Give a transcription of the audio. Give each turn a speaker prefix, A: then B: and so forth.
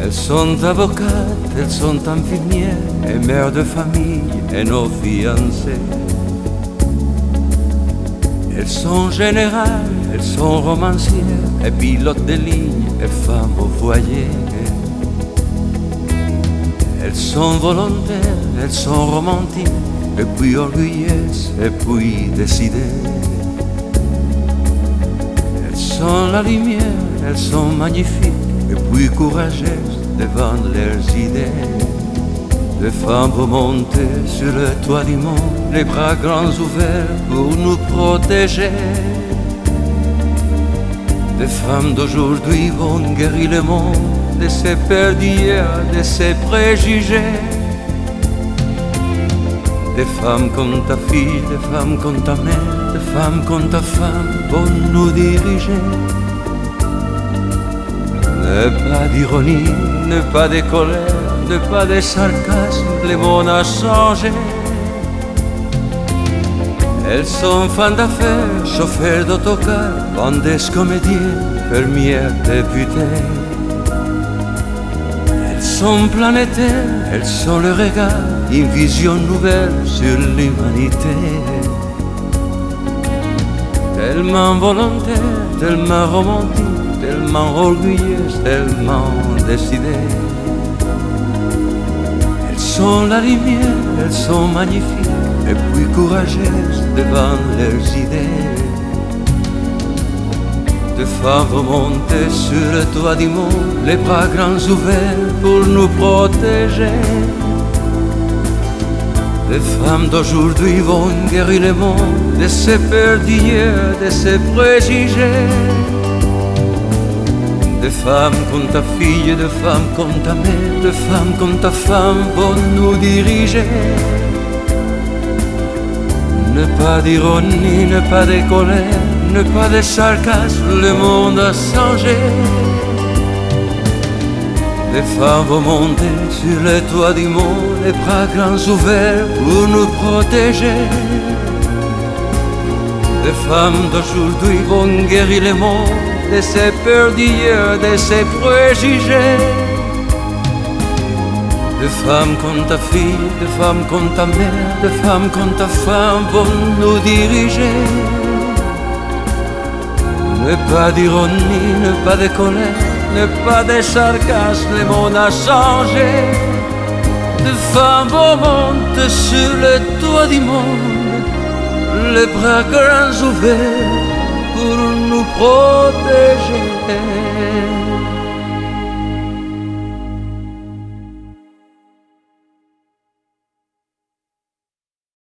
A: Elles sont avocates, elles sont infirmières et mères de famille et nos fiancées. Elles sont générales, elles sont romancières et pilotes de ligne et femmes au foyer. Elles sont volontaires, elles sont romantiques et puis orgueilleuses et puis décidées. Elles sont la lumière, elles sont magnifiques et puis courageuses devant leurs idées. Des femmes remontées sur le toit du monde, les bras grands ouverts pour nous protéger. Des femmes d'aujourd'hui vont guérir le monde de ses peurs d'hier, de ses préjugés. Des femmes comme ta fille, des femmes comme ta mère, des femmes comme ta femme vont nous diriger. Ne pas d'ironie, ne pas de colère, ne pas de sarcasme, le monde a changé. Elles sont femmes d'affaires, chauffeurs d'autocar, vendeuses, comédiennes, fermières, députées. Elles sont planétaires, elles sont le regard, une vision nouvelle sur l'humanité. Tellement volontaire, tellement romantique, tellement orgueilleuse, tellement décidée. Elles sont la lumière, elles sont magnifiques et puis courageuses devant leurs idées. Des femmes remontées sur le toit du monde, les bras grands ouverts pour nous protéger. Les femmes d'aujourd'hui vont guérir le monde de ses peurs d'hier, de ses préjugés. Des femmes comme ta fille, des femmes comme ta mère, des femmes comme ta femme vont nous diriger. Ne pas d'ironie, ne pas de colère, ne pas de sarcasme, le monde a changé. Des femmes vont monter sur les toits du monde, les bras grands ouverts pour nous protéger. Des femmes d'aujourd'hui vont guérir le monde de ses peurs d'hier, de ses préjugés. Des femmes comme ta fille, des femmes comme ta mère, des femmes comme ta femme vont nous diriger. Ne pas d'ironie, ne pas de colère, ne pas de sarcasme, le monde a changé. Des femmes montent sur le toit du monde, les bras grands ouverts pour nous protéger.